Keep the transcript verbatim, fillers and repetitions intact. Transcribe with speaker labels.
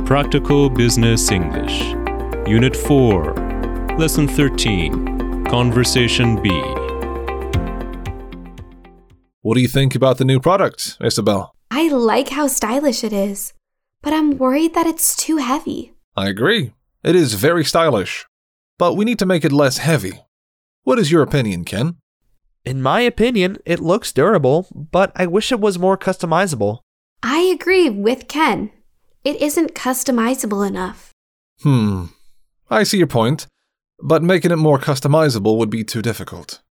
Speaker 1: Practical Business English, Unit four, Lesson thirteen, Conversation B.
Speaker 2: What do you think about the new product, Isabel?
Speaker 3: I like how stylish it is, but I'm worried that it's too heavy.
Speaker 2: I agree. It is very stylish, but we need to make it less heavy. What is your opinion, Ken?
Speaker 4: In my opinion, it looks durable, but I wish it was more customizable.
Speaker 3: I agree with Ken. It isn't customizable enough.
Speaker 2: Hmm, I see your point, but making it more customizable would be too difficult.